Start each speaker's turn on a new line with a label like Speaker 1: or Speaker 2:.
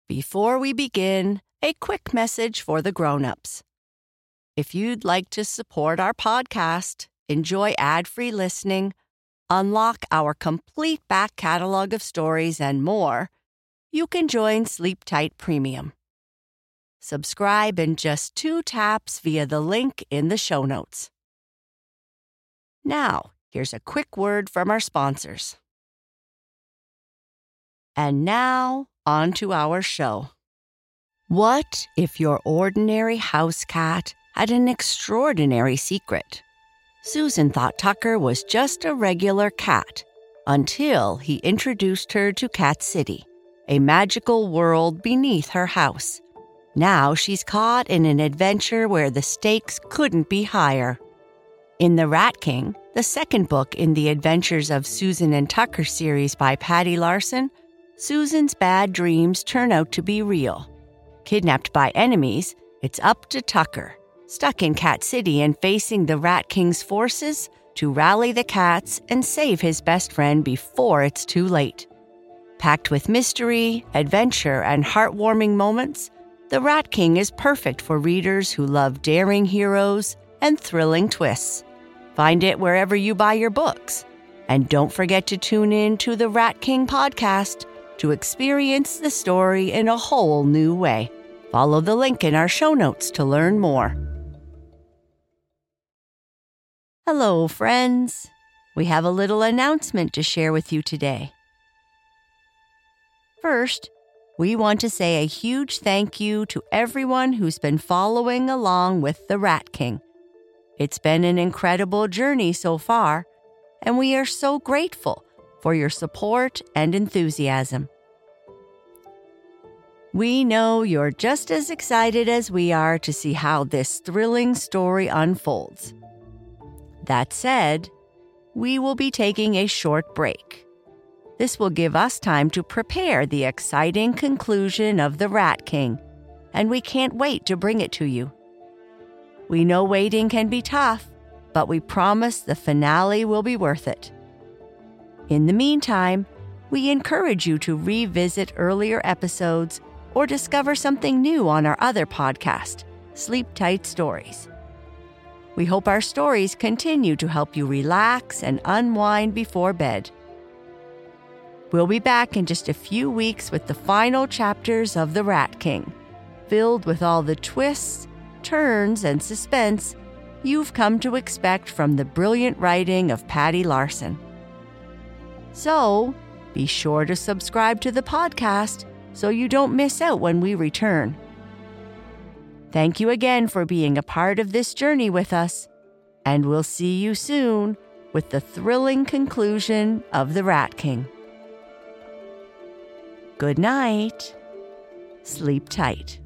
Speaker 1: Before we begin, a quick message for the grown-ups. If you'd like to support our podcast, enjoy ad-free listening, unlock our complete back catalog of stories, and more, you can join Sleep Tight Premium. Subscribe in just 2 taps via the link in the show notes. Now, here's a quick word from our sponsors. And now, on to our show. What if your ordinary house cat had an extraordinary secret? Susan thought Tucker was just a regular cat until he introduced her to Cat City, a magical world beneath her house. Now she's caught in an adventure where the stakes couldn't be higher. In The Rat King, the second book in the Adventures of Susan and Tucker series by Patty Larson, Susan's bad dreams turn out to be real. Kidnapped by enemies, it's up to Tucker, stuck in Cat City and facing the Rat King's forces, to rally the cats and save his best friend before it's too late. Packed with mystery, adventure, and heartwarming moments, The Rat King is perfect for readers who love daring heroes and thrilling twists. Find it wherever you buy your books. And don't forget to tune in to the Rat King podcast to experience the story in a whole new way. Follow the link in our show notes to learn more. Hello, friends. We have a little announcement to share with you today. First, we want to say a huge thank you to everyone who's been following along with The Rat King. It's been an incredible journey so far, and we are so grateful for your support and enthusiasm. We know you're just as excited as we are to see how this thrilling story unfolds. That said, we will be taking a short break. This will give us time to prepare the exciting conclusion of The Rat King, and we can't wait to bring it to you. We know waiting can be tough, but we promise the finale will be worth it. In the meantime, we encourage you to revisit earlier episodes or discover something new on our other podcast, Sleep Tight Stories. We hope our stories continue to help you relax and unwind before bed. We'll be back in just a few weeks with the final chapters of The Rat King, filled with all the twists, turns, and suspense you've come to expect from the brilliant writing of Patty Larson. So, be sure to subscribe to the podcast so you don't miss out when we return. Thank you again for being a part of this journey with us, and we'll see you soon with the thrilling conclusion of The Rat King. Good night. Sleep tight.